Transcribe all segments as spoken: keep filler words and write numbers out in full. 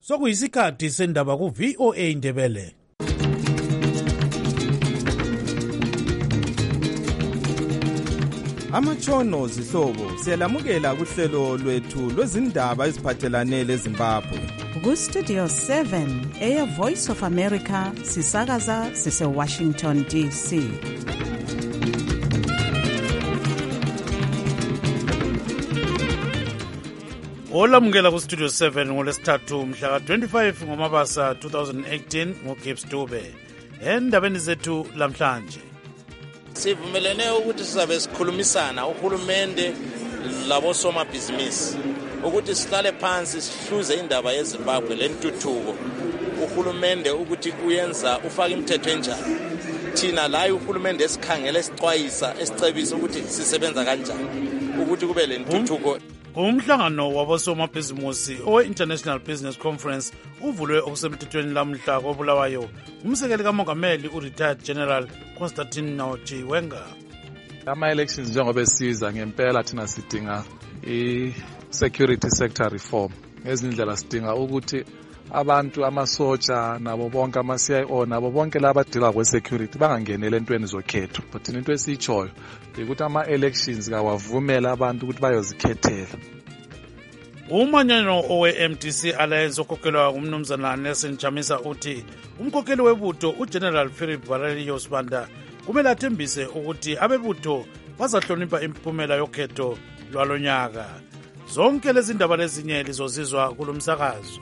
Sokuyisikhathi sendaba ku V O A Ndebele. Amatshono zihlobo siyalamukela kuhlelo lwethu lwezindaba eziphathelane leZimbabwe. Ku Studio seven eya Voice of America sisakaza sise Washington D C. Olamukela ku Studio seven ngolesithathu mhla ka twenty-five ngoMabasa twenty eighteen ngoGibbs Dube. Endabeni zethu lamhlanje sivumelene ukuthi sizabe sikhulumisana uhulumende labo somabhizinisi ukuthi sihlale phansi sihluze indaba yeZimbabwe lentuthuko. Uhulumende ukuthi uyenza ufaka imithetho enjani, thina la uhulumende esikhangele esixwayisa esicebisa ukuthi sisebenza kanjani ukuthi kube lentuthuko. Umhlangano wabosomabhizinisi owe-International Business Conference uvulwe okusemthethweni lamhla koBulawayo umsekeli kamongameli u-Retired General Constantine Chiwenga. Ama-elections njengoba esiza ngempela thina sidinga i-security sector reform. Ngezindlela sidinga ukuthi abantu amasotsha nabo bonke ama-C I O nabo bonke laba abadila kwe-security bangangenele entweni zokhetho. But into esiyichoyo ukuthi ama-elections kawavumela abantu ukuthi bayozikhethela. Umanyano owe-M D C Alliance okhokelwa umnumzana Nelson Chamisa uthi umkhokheli webutho uGeneral Philip Barelio Sibanda kumele athembise ukuthi abebutho bazahlonipha imiphumela yokhetho lwalonyaka. Zonke lezi ndaba lezinye lizozizwa kulomsakazo.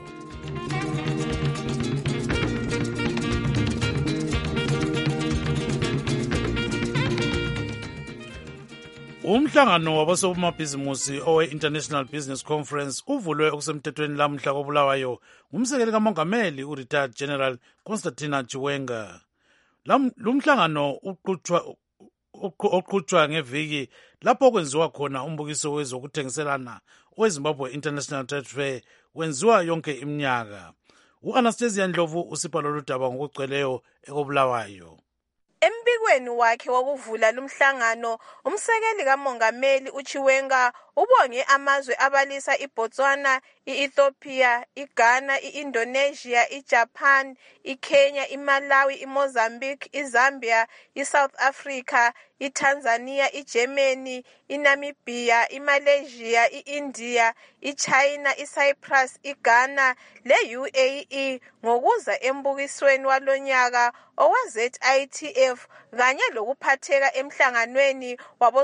Umhlangano wabosomabhizinisi owe-International Business Conference uvulwe okusemthethweni lamhla koBulawayo ngumsekeli kamongameli u-Retired General Constantine Chiwenga. Lumhlangano uqhutshwa oqhutshwa ngeviki lapho kwenziwa khona umbukiso wezokuthengiselana oweZimbabwe International Trade Fair wenziwa yonke iminyaka. U-Anastasia Ndlovu usipha lolu daba ngokugcweleyo ekoBulawayo. Embikweni wakhe wokuvula lumhlangano, umsekeli kamongameli uChiwenga ubonge amazwe abalisa iBotswana, iEthiopia, iGhana, iIndonesia, iJapan, iKenya, iMalawi, iMozambique, iZambia, iSouth Africa, iTanzania, iGermany, iNamibia, iMalaysia, iIndia, iChina, iCyprus, iGhana le-U A E ngokuza embukisweni walonyaka owe-Z I T F kanye lokuphatheka emhlanganweni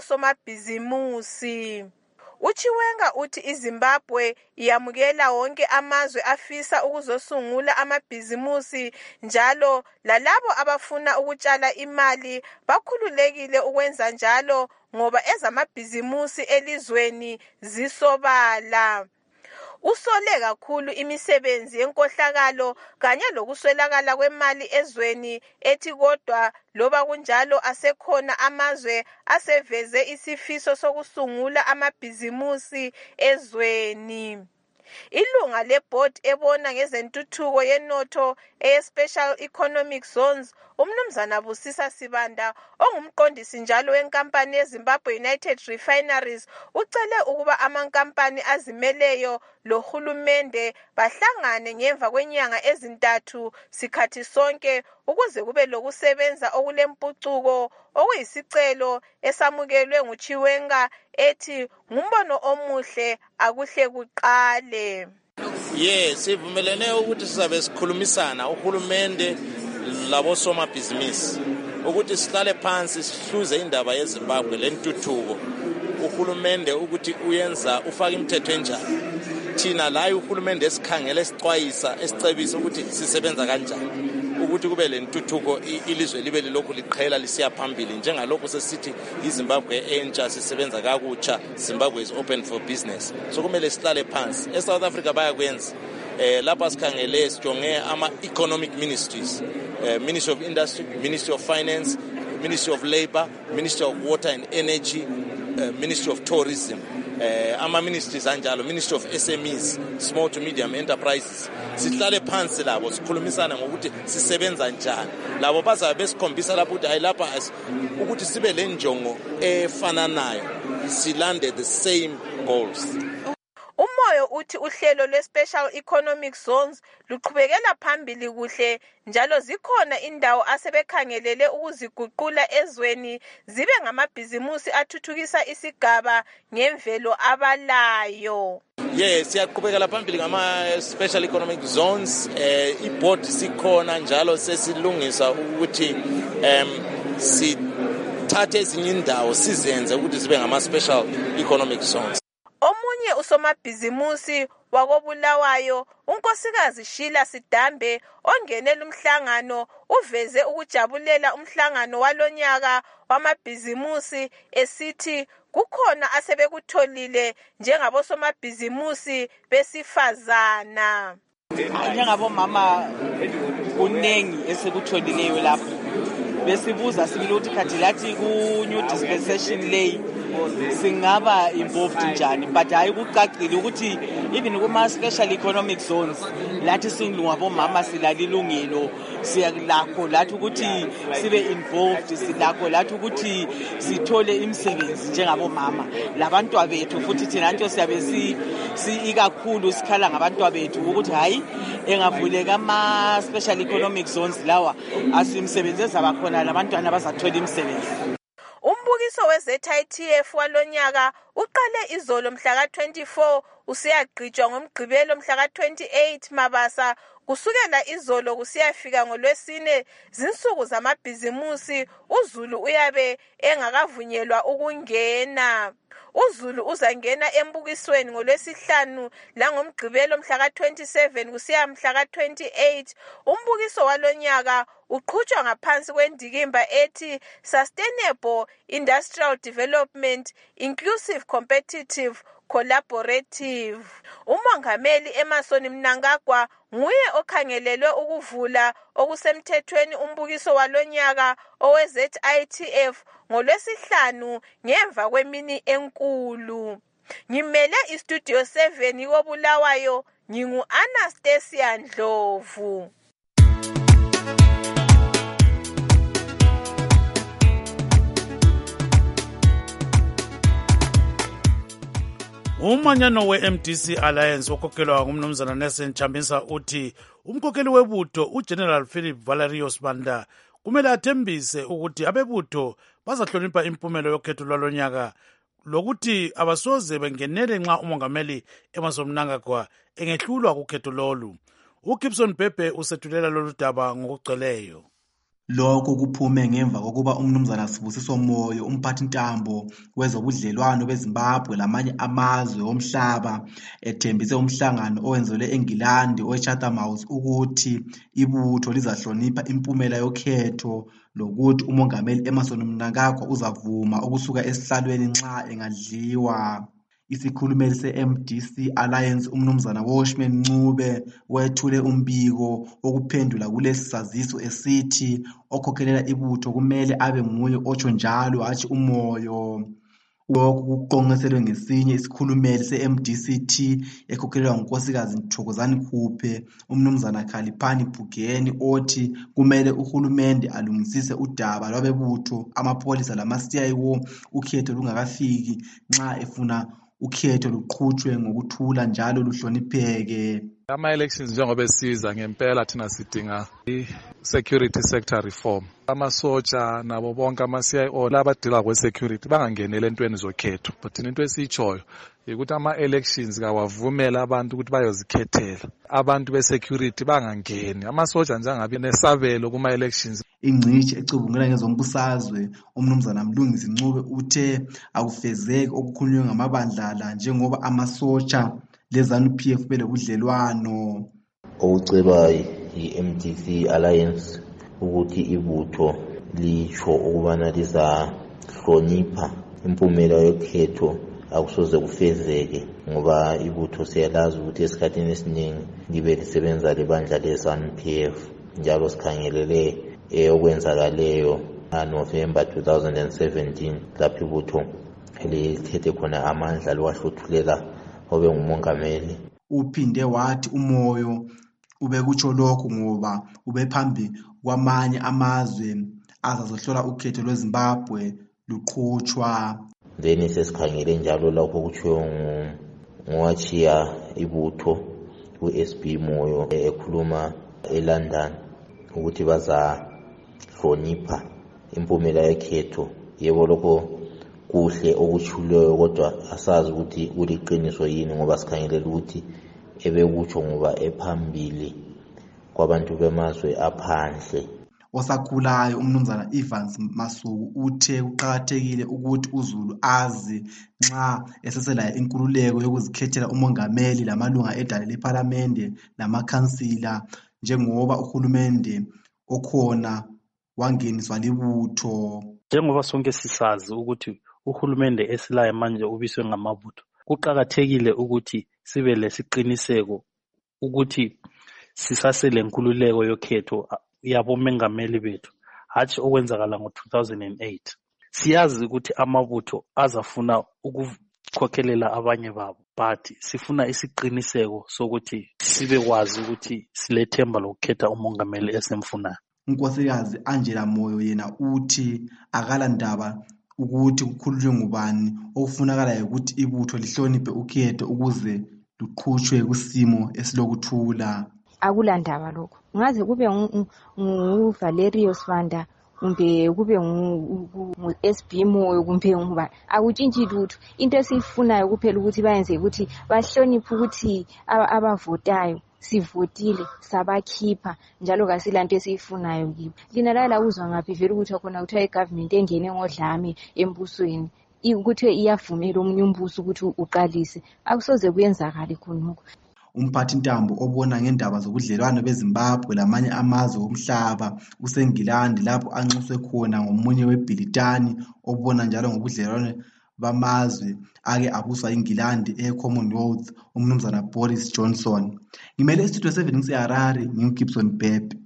wabosomabhizimusi. uChiwenga uthi iZimbabwe iyamukela wonke amazwe afisa ukuzosungula amabhizimusi njalo lalabo abafuna ukutshala imali bakhululekile ukwenza njalo ngoba ezamabhizimusi elizweni zisobala. Usole kakhulu imisebenzi yenkohlakalo kanye lokuswelakala kwemali ezweni ethi kodwa loba kunjalo asekhona amazwe aseveze isifiso sokusungula amabhizimusi ezweni. Ilunga lebhodi ebona ngezentuthuko yenotho eye-Special Economic Zones umnumzana Busisa Sibanda ongumqondisi njalo wenkampani yeZimbabwe United Refineries ucele ukuba amankampani azimeleyo lohulumende bahlangane ngemva kwenyanga ezintathu sikhathi sonke ukuze kube lokusebenza okulempucuko okuyisicelo esamukelwe nguChiwenga ethi ngumbono omuhle akuhle kuqale. Yes, sivumelene ukuthi sizabe sikhulumisana uhulumende labo somabhizinisi ukuthi sihlale phansi sihluze indaba yeZimbabwe lentuthuko. Uhulumende ukuthi uyenza ufaka imithetho enjani, thina la uhulumende esikhangele esixwayisa esicebisa ukuthi sisebenza kanjani ukuthi kube lentuthuko ilizwe libe lokhu liqhela lisiya phambili njengalokho sesithi iZimbabwe entsha sisebenza kakutsha, Zimbabwe is open for business. So kumele sihlale phansi. eSouth Africa bayakwenza eh lapha sikhangele sijonge ama economic ministries, eh, Ministry of Industry, Ministry of Finance, Ministry of Labour, Ministry of Water and Energy, uh, Ministry of Tourism. Uh, ama ministries anjalo, Ministry of S M Es, Small to Medium Enterprises. Sihlale phansi labo sikhulumisana ngokuthi sisebenza njani. Labo bazabe besikhombisa lapho ukuthi ayilapha ukuthi sibe lenjongo efananayo, silande the same goals. Umoyo uthi uhlelo lwe-Special Economic Zones luqhubekela phambili kuhle njalo zikhona indawo asebekhangelele ukuziguqula ezweni zibe ngamabhizimusi athuthukisa isigaba ngemvelo abalayo. Yes, siyaqhubekela phambili ngama-Special Economic Zones. Eh, i-board sikhona njalo sesilungisa ukuthi um, sithathe ezinye indawo sizenze ukuthi zibe ngama-Special Economic Zones. Omunye usomabhizimusi wakobulawayo unkosikazi Sheila Sidambe ongenela umhlangano uveze ukujabulela umhlangano walonyaka wamabhizimusi esithi kukhona asebekutholile njengabosomabhizimusi besifazana. Njengabomama kunengi esekutholile lapho. Besibuza sibili ukuthi khathi lathi ku new dispensation lay singaba involved njani, but hayi kucacile ukuthi even kuma special economic zones lathi singabomama silalilungelo siyalakho lathi ukuthi sibe involved, silakho lathi ukuthi sithole imisebenzi njengabomama labantwa bethu, futhi thina nto siyabe si ikakhulu sikhala ngabantwa bethu ukuthi hayi engavuleka ama special economic zones lawa asimsebenzisa bakhona labantwana bazathola imisebenzi. Umbukiso we-Z I T F walonyaka uqale izolo mhla ka twenty-four usiyagqitshwa ngomgqibelo mhla ka twenty-eight Mabasa kusukela izolo kusiyafika ngolwesine zinsuku zamabhizimusi. uZulu uyabe engakavunyelwa ukungena. uZulu uzangena embukisweni ngolwesihlanu langomgqibelo mhla ka twenty-seven kusiya mhla ka twenty-eight. Umbukiso walonyaka uqhutshwa ngaphansi kwendikimba ethi Sustainable Industrial Development Inclusive Competitive Collaborative. Umongameli Emmerson Mnangagwa nguye okhangelelwe ukuvula okusemthethweni umbukiso walonyaka owe-Z I T F ngolwesihlanu ngemva kwemini enkulu. Ngimele istudio seven yobulawayo ngingu Anastasia Ndlovu. Umanyano we-M D C Alliance okhokelwa ngumnumzana Nelson Chamisa uthi umkhokheli webutho uGeneral Philip Valerio Sibanda kumele athembise ukuthi abebutho bazahlonipha impumelo yokhetho lwalonyaka lokuthi abasoze bengenele nxa umongameli Emmerson Mnangagwa engehlulwa kukhetho lolu. uGibson Bhebhe usethulela lolu daba ngokugcweleyo. Lokho kuphume ngemva kokuba umnumzana Sibusiso Moyo umphathi ntambo wezobudlelwano beZimbabwe lamanye amazwe omhlaba ethembise umhlangano owenzelwe eNgilandi oChatham House ukuthi ibutho lizahlonipha impumela yokhetho lokuthi umongameli Emmerson Mnangagwa uzavuma ukusuka esihlalweni nxa engadliwa. Isikhulumeli se-M D C Alliance umnumzana Washman Ncube wethule umbiko okuphendula kulesi saziso esithi okhokhelela ibutho kumele abe nguye otsho njalo hatshi umoyo. Lokhu kuqonqeselwe ngesinye isikhulumeli se-M D C T ekhokhelelwa ngunkosikazi Thokozani Khuphe umnumzana Khaliphani Bhugeni othi kumele uhulumende alungisise udaba lwabebutho amapholisa lama-C I O ukhetho lungakafiki nxa efuna ukhetho luqhutshwe ngokuthula njalo luhlonipheke. Ama-elections njengoba esiza ngempela thina sidinga i-security sector reform. Amasotsha nabo bonke ama-C I O labadila kwe-security bangangenele entweni zokhetho. But thina into esiyitshoyo ukuthi ama-elections kawavumela abantu ukuthi bayozikhethela. Abantu be-security bangangeni. Amasotsha njengabi nesabelo kuma-elections. Ingcitshi ecubungela ngezombusazwe umnumzana Mlungisi Ncube uthe akufezeki okukhulunywe ngamabandlala njengoba amasotsha le-ZANU P F belobudlelwano. Okucelwa yi-M D C Alliance ukuthi ibutho litsho ukubana lizahlonipha impumela yokhetho akusoze kufezeke ngoba ibutho siyalazi ukuthi esikhathini esiningi libe lisebenza lebandla le-ZANU P F njalo sikhangelele okwenzakaleyo November twenty seventeen lapho ibutho lithethe khona amandla liwahluthulela obe ngumongameli. Uphinde wathi umoyo ubekutsho lokho ngoba ubephambi kwamanye amazwe azazohlola ukhetho lweZimbabwe luqhutshwa. Then sesikhangele njalo lapho kutshiwo ngowachiya ibutho ku-S B Moyo ekhuluma eLondon ukuthi bazahlonipha impumela yekhetho. Yebo lokho kuhle okuchuleyo, kodwa asazi ukuthi kuliqiniso yini ngoba sikhangelela ukuthi ebekutsho ngoba ephambili kwabantu bemazwe aphandle. Osakhulayo umnumzana Evans Masuku uthe kuqakathekile ukuthi uZulu azi nxa esesela inkululeko yokuzikhethela umongameli lamalunga edale leParliament namakhansila, njengoba uhulumende okhona wangeniswa libutho. Njengoba sonke sisazi ukuthi uhulumende esilayo manje ubiswe ngamabutho, kuqakathekile ukuthi sibe lesiqiniseko ukuthi sisasele inkululeko yokhetho yabomengameli bethu, hatshi okwenzakala ngo two thousand eight. Siyazi ukuthi amabutho azafuna ukukhokhelela abanye babo, but sifuna isiqiniseko sokuthi sibe kwazi ukuthi silethemba lokukhetha umongameli esemfunayo. Unkosikazi Angela Moyo yena uthi akala ndaba ukuthi kukhulunywe ngubani, okufunakala ukuthi ibutho lihloniphe ukhetho ukuze luqhutshwe kusimo esilokuthula. Akulandaba lokho. Ngaze kube ngu Valerio Sibanda kumbe kube ngu S B Moyo kumbe ngubani, akutshintshi lutho. Into esifunayo kuphela ukuthi bayenze ukuthi bahloniphe ukuthi abavotayo sivotile sabakhipha, njalo kasilanto esifunayo kibo. Lina la uzwa ngaphi vele ukuthi khona kuthiwa igovernment engene ngodlame embusweni ukuthi iyavumela omunye umbuso ukuthi uqalise, akusoze kuyenzakala khonokho. Umphathi Ntambo obona ngendaba zobudlelwano beZimbabwe lamanye amazwe omhlaba useNgilandi lapho anxuswe khona ngomunye weBhilitani obona njalo ngobudlelwano bamazwe ake abuswa iNgilandi eCommonwealth, umnumzana Boris Johnson. Ngimele istudio seven ngiseHarare, nginguGibson Bebe.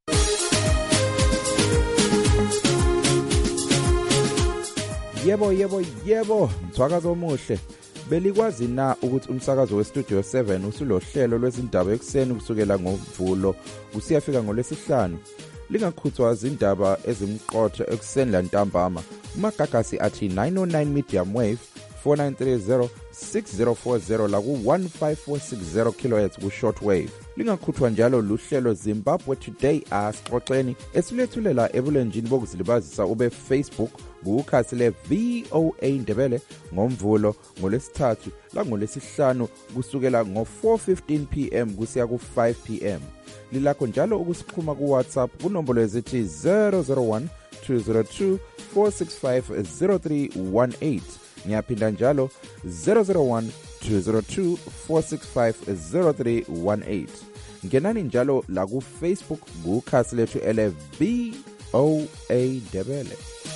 Yebo yebo yebo, mthwakazo omuhle. Belikwazi na ukuthi umsakazo weStudio seven usulohlelo lwezindaba ekseni kusukela ngoMvulo usiyafika ngolwesihlanu? Lingakhuthwa izindaba ezimqotho ekseni lantambama. Umagagasi athi nine oh nine medium wave four nine three zero six zero four zero la ku one five four six zero kilohertz ku short wave. Lingakhuthwa njalo luhlelo Zimbabwe Today asixoxeni esilethulela ebulenjini bokuzilibazisa ube Facebook kukhasi le V O A Ndebele ngoMvulo ngolesithathu la ngolesihlanu kusukela ngo four fifteen p m kusiya ku five p m. Lilakho njalo ukusikhuma ku WhatsApp kunombolo ezithi zero zero one two zero two four six five zero three one eight. Ngiyaphinda njalo zero zero one two zero two four six five zero three one eight. Ngenani njalo la ku Facebook kukhasi lethu ele V O A Ndebele.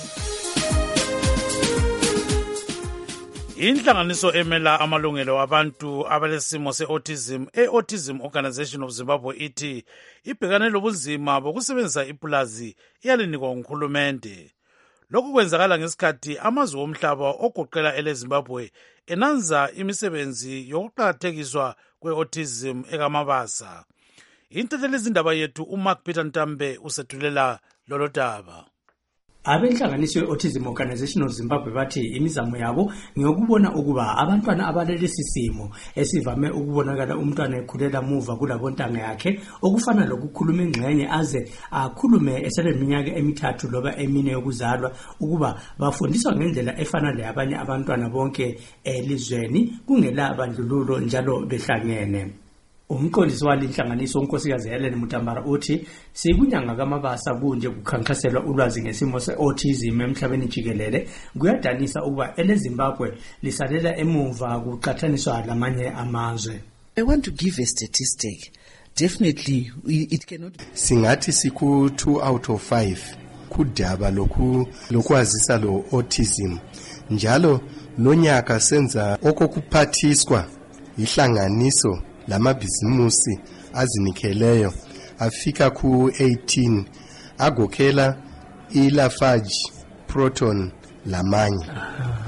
Inhlanganiso emela amalungelo abantu abalesimo se-autism e-Autism Organization of Zimbabwe ithi ibhekane lobunzima bokusebenzisa ipulazi iyalinikwa nguhulumende. Lokhu kwenzakala ngesikhathi amazwe omhlaba ogoqela eleZimbabwe enanza imisebenzi yokuqakathekiswa kwe-autism ekamabasa. Intethelezi izindaba yethu uMark Peter Ntambe usethulela lolo daba. Abenhlanganiso ye-Autism Organization of Zimbabwe bathi imizamo yabo ngiyokubona ukuba abantwana abalelesi simo esivame ukubonakala umntwana ekhulela muva kulabontanga yakhe okufana lokukhuluma ingxenye aze akhulume eseleminyaka emithathu loba emine yokuzalwa ukuba bafundiswa ngendlela efana leyabanye abantwana bonke elizweni kungela bandlululo njalo behlangene. Umqondisi walinhlanganiso unkosikazi Helen Mutambara uthi sikunyanga kamabasa kunje kukhankaselwa ulwazi ngesimo se-autism emhlabeni jikelele kuyadanisa ukuba eleZimbabwe lisalela emuva kuqhathaniswa lamanye amazwe. I want to give a statistic. Definitely it cannot. Singathi siku two out of five kudaba lokhu lokwazisa lo autism. Njalo lonyaka senza okokuphathiswa ihlanganiso lamabhizimusi azinikeleyo afika ku eighteen agokhela iLafarge, Proton lamanye.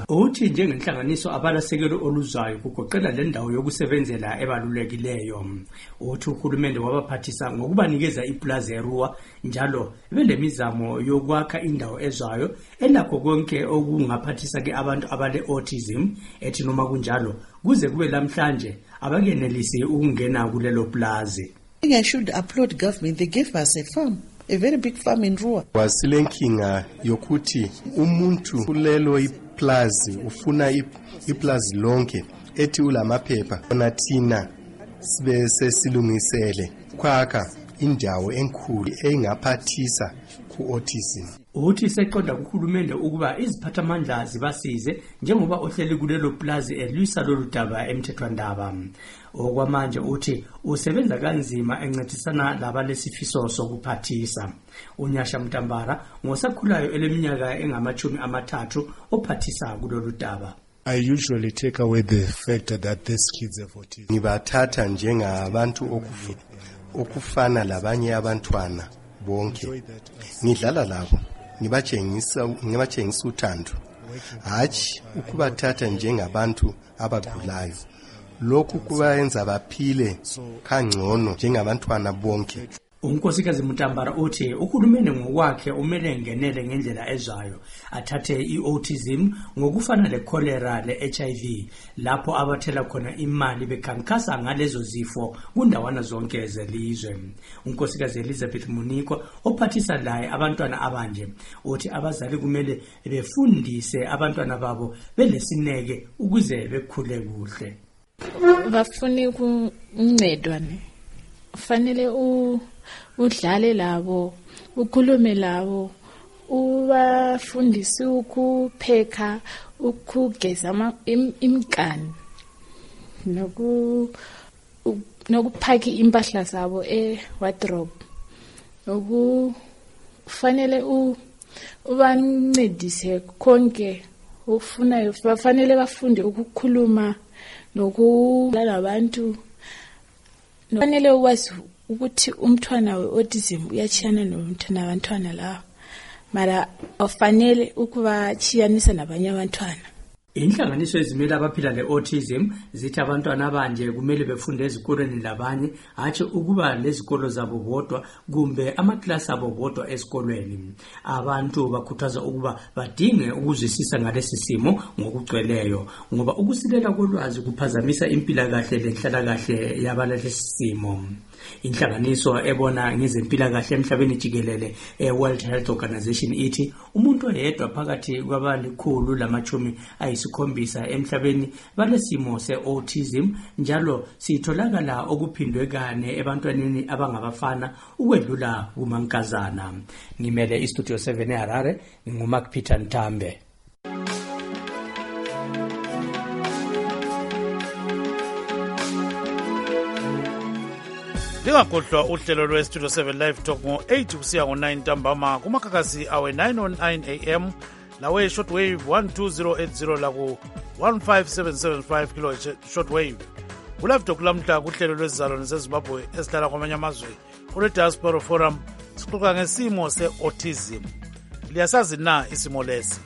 uthi njengenhlanganiso abalasekelo oluzayo kugoqela le ndawo yokusebenzela ebalulekileyo. Uthi uhulumende wabaphathisa ngokubanikeza iplaza eRua njalo belemizamo yokwakha indawo ezayo enakho konke okungaphathisa ke abantu abale autism, ethi noma kunjalo kuze kube lamhlanje abakenelisi ukungena kulelo plaza. I should applaud government. They gave us a farm, a very big farm in Rua. Wasilenkinga yokuthi umuntu kulelo iplazi ufuna iplazi lonke ethi ulamaphepha ona thina sibe sesilungisele kwakha indawo enkulu engaphathisa ku autism. Uthi seqonda kuhulumende ukuba iziphathamandla zibasize njengoba ohleli kulelo plaza elwisa lolu daba emthethwandaba. Okwamanje uthi usebenza kanzima encedisana labalesifiso sokuphathisa. Unyasha Mtambara ngosakhulayo eleminyaka engamachumi amathathu ophathisa kulolu daba. I usually take away the fact that these kids have autism. Ngibathatha njengabantu okufu okufana labanye abantwana bonke. Ngidlala labo ngibatshengisa ngibatshengisa uthando. Hayi ukubathatha njengabantu abagulayo. Lokhu kubayenza baphile kangcono njengabantwana bonke. Unkosikazi Mutambara uthi uhulumende ngokwakhe umele ngenele ngendlela ezayo athathe iautism ngokufana lecholera leH I V lapho abathela khona imali bekhankasa ngalezo zifo kundawana zonke zelizwe. Unkosikazi Elizabeth Muniko ophathisa laye abantwana abanje uthi abazali kumele befundise abantwana babo belesineke ukuze bekhule kuhle. Bafuni kuncedwane. Fanele u udlale labo, ukhulume labo, ubafundise ukupheka, ukugeza imkani, noku nokuphaka impahla zabo e-wardrobe. Ukufanele ubancedise konke ufunayo. Bafanele bafunde ukukhuluma nokulala abantu. Fanele ukwazi ukuthi umntwana we-autism uyachiyana nomntwana abantwana la mara afanele ukubachiyanisa nabanye abantwana. Inhlanganiso ezimele abaphila le-autism zithi abantwana abanje kumele befunde ezikolweni labanye hatshi ukuba lezikolo zabo bodwa kumbe amaklasi abo bodwa esikolweni. Abantu bakhuthaza ukuba badinge ukuzwisisa ngalesi simo ngokugcweleyo ngoba ukusilela kolwazi kuphazamisa impilakahle lenhlalakahle yabalesi simo. Inhlanganiso ebona ngezempilakahle emhlabeni jikelele e-World Health Organization ithi umuntu oyedwa phakathi kwabalikhulu lamachumi ayisikhombisa emhlabeni balesimo se-autism njalo sitholakala okuphindwe kane ebantwaneni abangabafana ukwedlula kumankazana. Ngimele iStudio seven eHarare nguMark Peter Ntambe. Lingakhohlwa uhlelo lwe-Studio seven Live Talk ngo eight kusiya ngo nine ntambama kumakhakhasi awe nine oh nine A M lawe shortwave one two zero eight zero laku one five seven seven five kilo shortwave. Ulive Talk lamhla kuhlelo lwezizalwane zeZimbabwe esihlala kwamanye amazwe kule Diaspora Forum sixoxa ngesimo se-autism. Liyasazi na isimo lesi?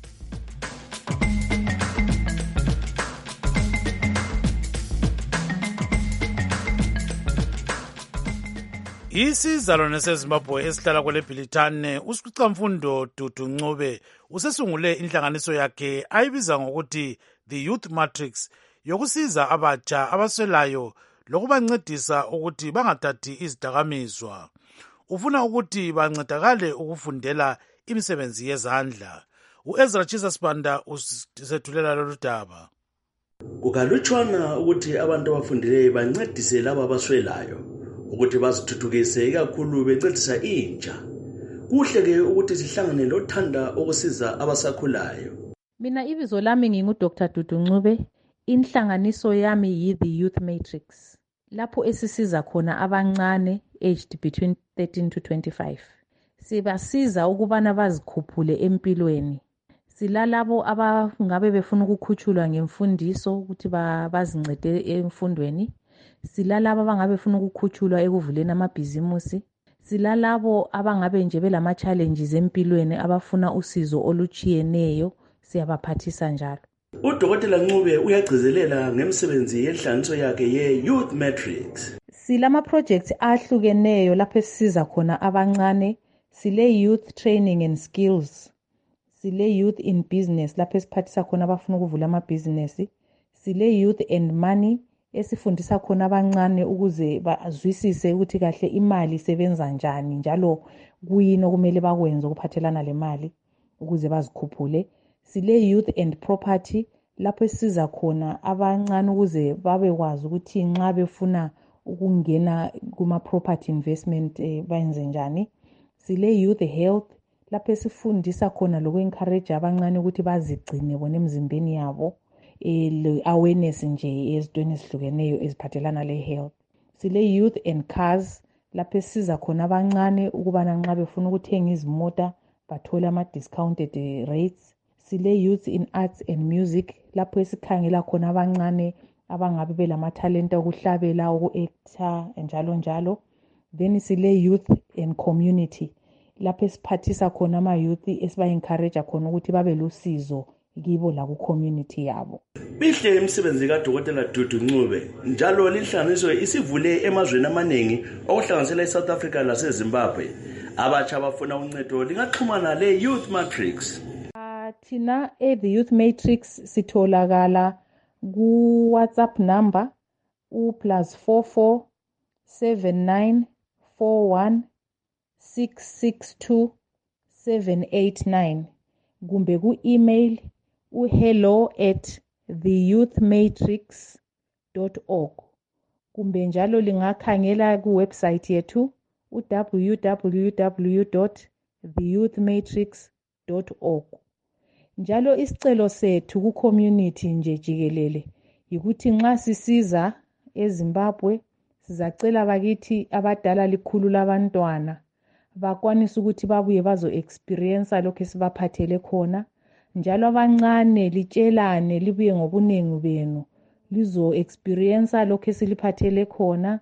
Isizalwane seZimbabwe esihlala kwele Bhilitane uSicamfundo Dudu Ncube usesungule inhlanganiso yakhe ayibiza ngokuthi The Youth Matrix yokusiza abatsha abaswelayo lokubancedisa ukuthi bangathathi izidakamizwa. Ufuna ukuthi bancedakale ukufundela imisebenzi yezandla. uEzra Chisa Sibanda usethulela lolu daba. Kukalutshwana ukuthi abantu abafundileyo bancedise laba abaswelayo ukuthi bazithuthukise kakhulu bencedisa intsha. Kuhle ke ukuthi sihlangane lothanda okusiza abasakhulayo. Mina ibizo lami ngingu Doctor Dudu Ncube. Inhlanganiso yami yi The Youth Matrix. Lapho esisiza khona abancane aged between thirteen to twenty-five. Sibasiza ukubana bazikhuphule empilweni. Silalabo abangabe befuna ukukhuchulwa ngemfundiso ukuthi bazincede emfundweni. Silalabo abangabe befuna ukukhuchulwa ekuvuleni amabhizimusi. Silalabo abangabe nje belama challenges empilweni abafuna usizo oluchiyeneyo. siyabaphathisa njalo. Udokotela Ncube uyagcizelela ngemsebenzi yenhlanganiso yakhe ye-Youth Matrix. Silama projects ahlukeneyo lapho esisiza khona abancane, sile youth training and skills, sile youth in business lapho esiphathisa khona abafuna ukuvula amabhizinesi, sile youth and money esifundisa khona abancane ukuze bazwisise ukuthi kahle imali isebenza njani njalo kuyini okumele bakwenze ukuphathelana le mali ukuze bazikhuphule. Sile youth and property lapho esisiza khona abancane ukuze babekwazi ukuthi nxa befuna ukungena kuma property investment eh, bayenze njani. Sile youth health lapho esifundisa khona lokho encourage abancane ukuthi bazigcine bona emzimbeni yabo, eh, awareness nje ezintweni ezihlukeneyo eziphathelana le health. Sile youth and cars lapho esisiza khona abancane ukubana nxa befuna ukuthenga izimota bathole ama discounted rates. Sile youth in arts and music lapho esikhangela khona abancane abangabe belama talent okuhlabela, uku-actor njalo njalo. Then sile youth and community lapho esiphathisa khona ama youth esiba encourage khona ukuthi babe lusizo kibo la ku community yabo. Bihle imisebenzi kaDokotela Dudu Ncube njalo linhlanganiso isivule emazweni amaningi okuhlanganisela eSouth Africa laseZimbabwe. Abatsha abafuna uncedo lingaxhumana le Youth Matrix. Thina e the Youth Matrix sitholakala ku WhatsApp number u plus four four seven nine four one six six two seven eight nine, kumbe ku email u hello at the youth matrix dot org, kumbe njalo lingakhangela ku website yethu u w w w dot the youth matrix dot org. Njalo isicelo sethu ku community nje jikelele ukuthi nxa sisiza eZimbabwe sizacela bakithi abadala likhulu labantwana bakwanisa ukuthi babuye bazo experience lokho esibaphathele khona, njalo abancane litshelane libuye ngobunengi benu lizo experience lokho esiliphathele khona.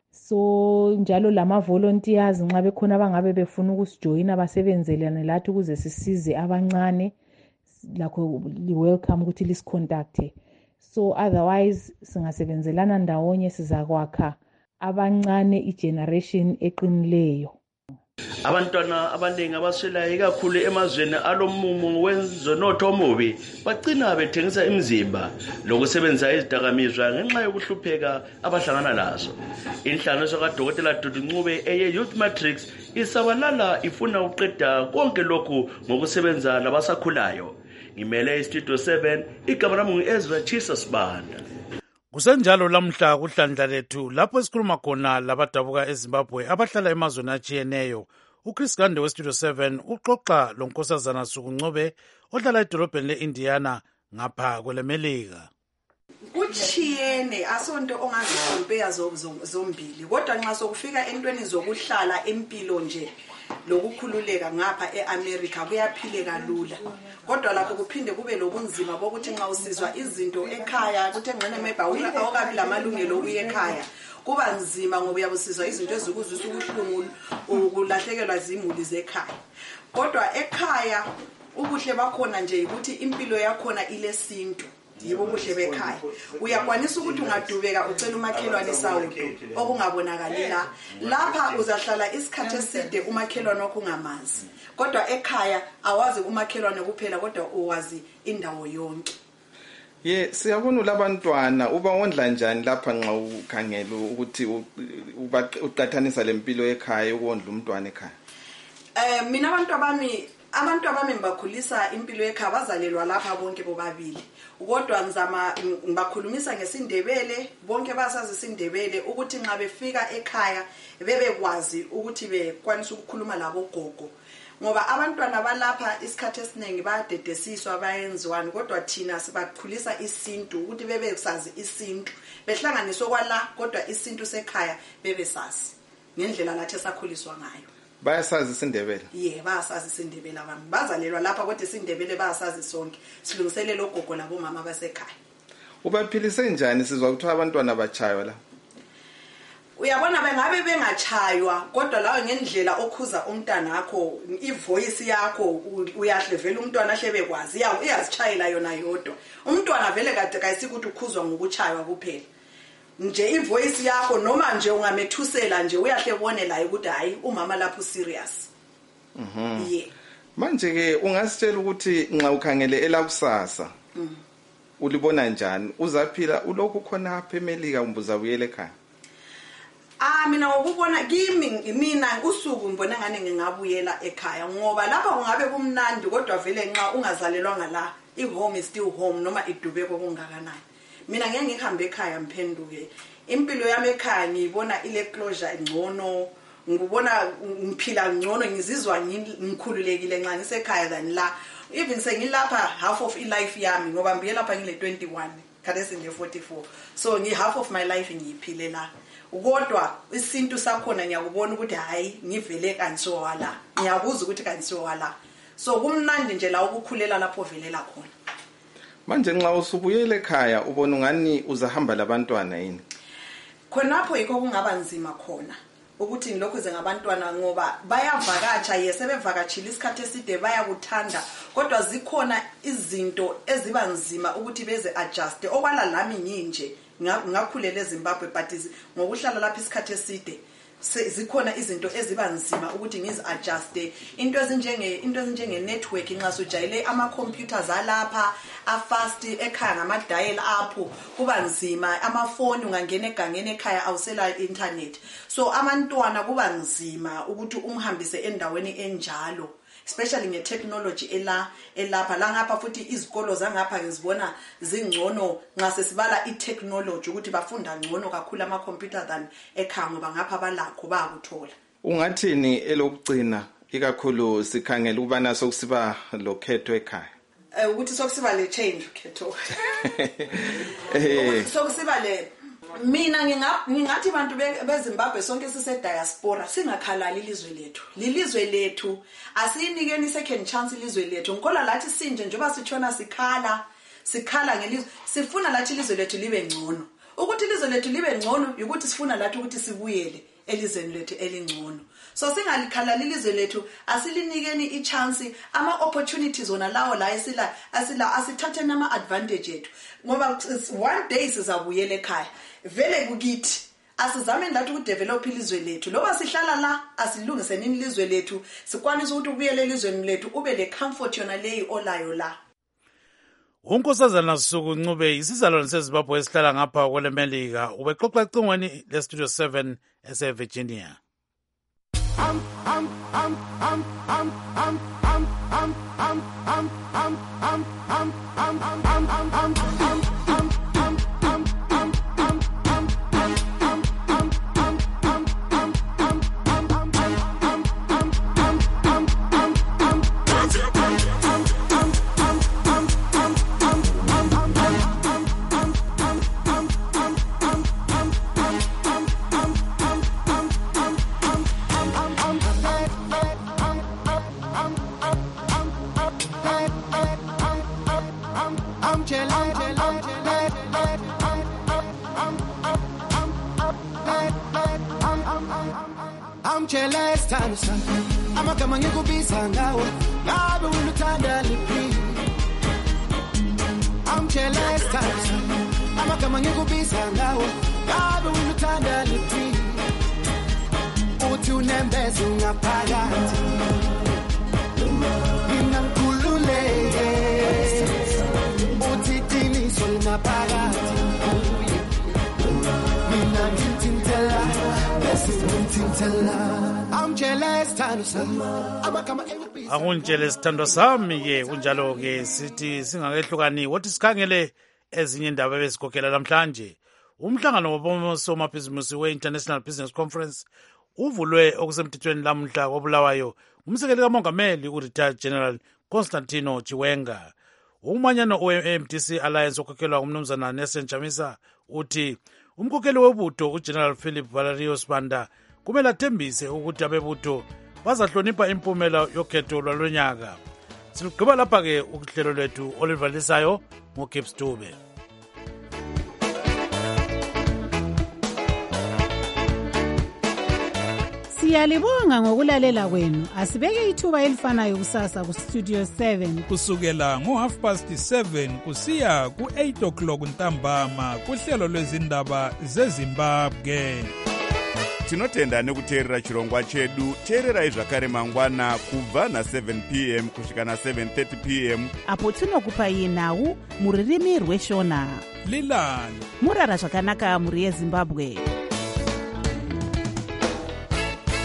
So njalo lama volunteers nxa bekhona abangabe befuna ukusijoyina basebenzelane lathi ukuze sisize abancane lakho li welcome ukuthi lisicontacte. So otherwise singasebenzelana ndawonye sizakwakha abancane igeneration eqinileyo. Abantwana abaningi abaswelayo ikakhulu emazweni alomumo wenzonotho omubi bagcina bethengisa imizimba lokusebenza izidakamizwa ngenxa yokuhlupheka abahlangana lazo. Inhlanganiso kaDokotela Dudu Ncube eye Youth Matrix isabalala ifuna uqeda konke lokhu ngokusebenza labasakhulayo. Ngimele iStudio seven, igama lami ngu-Ezra Chisa Sibanda. Kusenjalo lamhla kuhlandla lethu lapho esikhuluma khona labadabuka eZimbabwe abahlala emazweni atshiyeneyo. uChris Gande weStudio seven uxoxa lonkosazana Suku Ncube ohlala edolobheni leIndiana ngapha kwelemelika. Kuchiyene asonto ongazicompare zombili, kodwa nxa sokufika entweni zokuhlala empilo nje lokukhululeka ngapha eAmerica kuyaphileka lula, kodwa lapho kuphinde kube lobunzima bokuthi nxa usizwa izinto ekhaya kuthe ngene maybe awukabi lamalungelo ukuya ekhaya kuba nzima ngoba uyabusizwa izinto ezikuzwisa ubuhlungu ukulahlekelwa izimuli zekhaya. Kodwa ekhaya ubuhle bakhona nje ukuthi impilo yakhona ilesintu, yibo ubuhle bekhaya. Uyakwanisa ukuthi ungadubeka ucela umakhelwane sawudo okungabonakali la lapha uzahlala isikhathi eside umakhelwane okungamazi, kodwa ekhaya awazi umakhelwane kuphela kodwa uwazi indawo yonke. Ye siyabona labantwana uba wondla njani lapha nxa ukhangela ukuthi uqathanisa lempilo ekhaya ukondla umntwana ekhaya? Eh mina abantu abami abantu abami bakhulisa impilo ekhaya bazalelwa lapha bonke bobabili, kodwa nzama ngibakhulumisa ngesindebele bonke basazi isindebele ukuthi nxa befika ekhaya bebekwazi ukuthi bekwanisa ukukhuluma labo gogo, ngoba abantwana balapha isikhathi esiningi bayadedesiswa bayenziwani, kodwa thina sibakhulisa isintu ukuthi bebesazi isintu behlanganiswa kwala, kodwa isintu sekhaya bebesazi ngendlela lathi esakhuliswa ngayo. Bayasazi isindebele? Yeah, bayasazi isindebele abantu bazalelwa lapha kodwa isindebele bayasazi sonke, silungiselele ogogo labo mama basekhaya. Ubaphilise njani sizwa ukuthi abantwana bachaywa la? uyabona bengabe bengachaywa kodwa lawe ngendlela okhuza umntana wakho ivoice yakho uyahle vele umntwana ahle bekwazi uyazitshayela yona yodwa umntwana vele kade kayisikuthi ukhuzwa ngokuchaywa kuphela nje ivoice yakho noma nje ungamethusela nje uyahle bone la ukuthi hayi umama lapho serious. Mhm. Yeah. Manje ke ungasitshela ukuthi nxa ukhangele elakusasa mhm ulibona njani uzaphila ulokhu khona apha eMelika umbuza buyele ekhaya? Ah mina ukubona kimi mina usuku ngibona ngane ngingabuyela ekhaya ngoba lapha kungabe kumnandi kodwa vele nxa ungazalelwanga la ihome is still home noma idubeko kungakanani. Mina ngeke ngihambe ekhaya mphenduke impilo yami ekhaya ngiyibona ile closure ngcono ngibona ngiphila ngcono ngizizwa ngikhululekile nxa ngisekhaya than la even sengilapha half of life yami ngoba ngibuye lapha ngile twenty-one kade sinde forty-four so ngi half of my life ngiyiphile la kodwa isintu sakhona ngiyakubona ukuthi hayi ngivele kanso wala ngiyakuza ukuthi kanso wala so kumnandi nje la ukukhulela lapho velela khona. Manje nxa usubuyela ekhaya ubona ngani uzahamba labantwana yini? Khonapho yikho kungaba nzima khona ukuthi ngilokho ze ngabantwana ngoba bayavakatsha yesebevakatshila isikhathi eside bayakuthanda kodwa zikhona izinto eziba nzima ukuthi beze adjust okwala lami nginje ngakhulela eZimbabwe but ngokuhlala lapha isikhathi eside zikhona izinto eziba nzima ukuthi ngizi adjust into ezinjenge into ezinjenge network nxa sujayele ama computers alapha a fast ekhaya ngama dial up kuba nzima amafoni ungangena egangeni ekhaya awusela internet so abantwana kuba nzima ukuthi umhambise endaweni enjalo especially nge technology ela elapha la ngapha futhi izikolo zangapha ngizibona zingcono nxa sesibala I technology ukuthi bafunda ngcono kakhulu ama computer than ekhaya ngoba ngapha balakho bakuthola. Ungathini elokugcina ikakhulu sikhangela ukubana sokusiba lokhetho ekhaya? Eh ukuthi sokusiba le change ukhetho. Eh sokusiba le mina ngingathi abantu beZimbabwe sonke sise diaspora singakhalali ilizwe lethu lilizwe lethu asiyinikeni second chance ilizwe lethu ngikhola lathi sinje njengoba sitshona sikhala sikhala ngelizwe sifuna lathi ilizwe lethu libe ngcono ukuthi ilizwe lethu libe ngcono ukuthi sifuna lathi ukuthi sibuyele elizweni lethu elingcono so singalikhalali ilizwe lethu asilinikeni ichance ama opportunities ona lawo la esila asila asithathe nama advantage ethu ngoba one day sizabuyela ekhaya vele kukithi asizame ndathi ukudevelop ilizwe lethu loba sihlala la asilungise nini ilizwe lethu sikwanisa ukuthi ubuyele elizweni lethu ube le comfort yona leyi olayo la. Unkosazana Suku Ncube isizalwane seZimbabwe esihlala ngapha kwele Melika ubexoxa ecingweni le Studio seven ese Virginia. I'm I'm I'm I'm I'm I'm I'm I'm I'm I'm I'm I'm I'm I'm I'm I'm I'm Jealous time son amagama ngikubiza ngawo ngabe unuthanda liphi I'm jealous time son amagama ngikubiza ngawo ngabe unuthanda liphi uthi unembeza ungaphakathi mina ngikhululeke uthi qiniso linaphakathi mina ngithintela I'm jealous thandwa sami amagama Akunjealous thandwa sami ke kunjalo ke sithi singakehlukani wathi sikhangele ezinye indaba bezigogela namhlanje umhlangano wabosomabhizinisi we-International Business Conference uvulwe okusemthethweni lamhla koBulawayo umsekeli kamongameli u-Retired General Constantino Chiwenga. Umanyano o-M D C Alliance okhokhelwa ngumnumzana Nelson Chamisa uthi umkhokheli webutho uGeneral Philip Valerius Banda kumele athembise ukuthi abebutho bazahlonipha impumela yokhetho lwalonyaka. Silugqiba lapha ke ukuhlelo lwethu olivalisayo ngoGibbs Dube. Siyalibonga ngokulalela kwenu. Asibeke ithuba elifanayo kusasa ku Studio seven kusukela ngo half past seven kusiya ku eight o'clock ntambama kuhlelo lwezindaba zeZimbabwe. Tinotenda nekuteerera chirongwa chedu. Teererai zvakare mangwana kubva na seven p m kusvika na seven thirty p m apo tinokupai nhau muririmi rweshona. Lilani murara zvakanaka muri yeZimbabwe.